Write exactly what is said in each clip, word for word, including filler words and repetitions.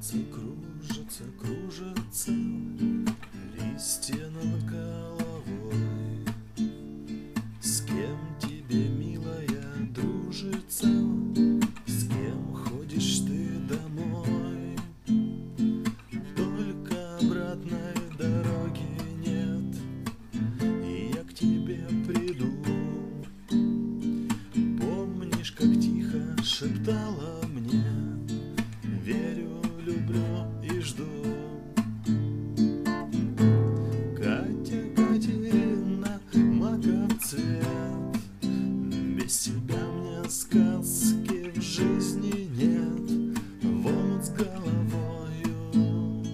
Кружится, кружится, кружится листья над головой. С кем тебе, милая, дружится? С кем ходишь ты домой? Только обратной дороги нет, и я к тебе приду. Помнишь, как тихо шептала мне: верю, люблю и жду. Катя, Катерина, маков цвет, без тебя мне сказки в жизни нет. В омут с головою,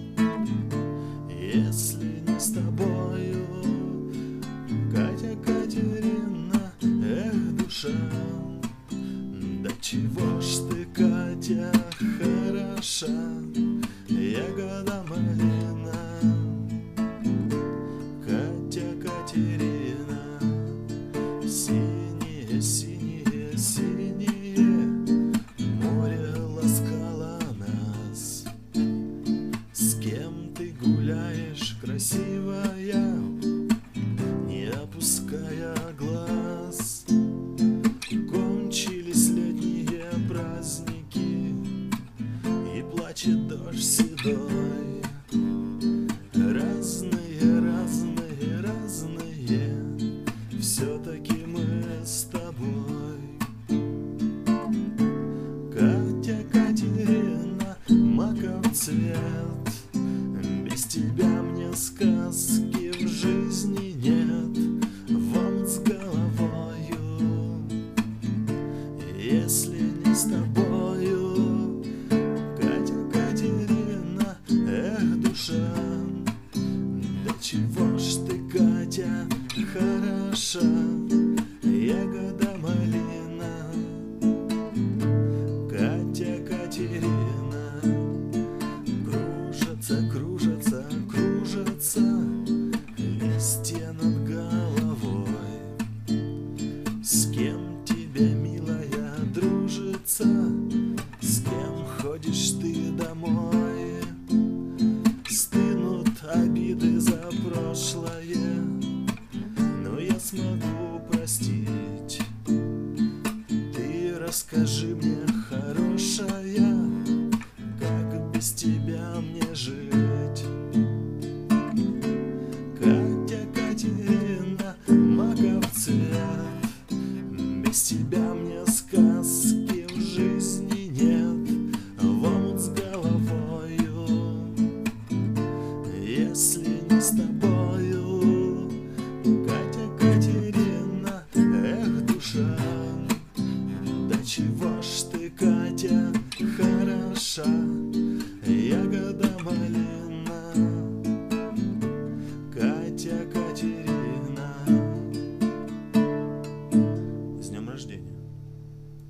если не с тобою. Катя, Катерина, эх, душа, да чего ж ты, Катя, хороша, ягода малина. Катя, Катерина, синее, синее, синее море ласкало нас. С кем ты гуляешь, красивая, не опуская глаз? Кончились летние праздники, и плачет дождь седой. Разные, разные, разные, все-таки мы с тобой. Катя, Катерина, маков цвет, без тебя мне сказки в жизни нет. В омут с головою, если не с тобою. Катя, Катерина, эх, душа, да чего ж ты, Катя, хороша, ягода малина. Катя, Катерина, кружатся, кружатся, кружатся листья над головой. С кем тебе, милая, дружится? С кем ходишь ты домой? Стынут обиды за прошлое, но я смогу простить. Ты расскажи мне, хорошая, как без тебя мне жить? Катя, Катерина, маков цвет, без тебя мне сказки в жизни нет. В омут с головою, если не с тобою. Катя, Катерина, эх, душа, да чего ж ты, Катя,